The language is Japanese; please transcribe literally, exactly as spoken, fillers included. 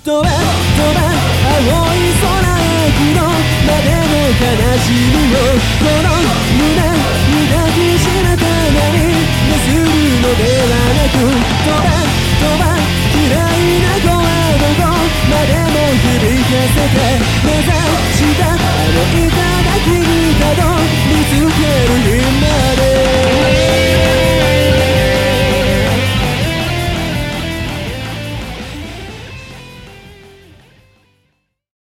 飛べ飛べ青い空へ昨日までの悲しみをこの胸に抱きしめて何にするのではなく飛べ飛べ嫌いな声どこまでも響かせて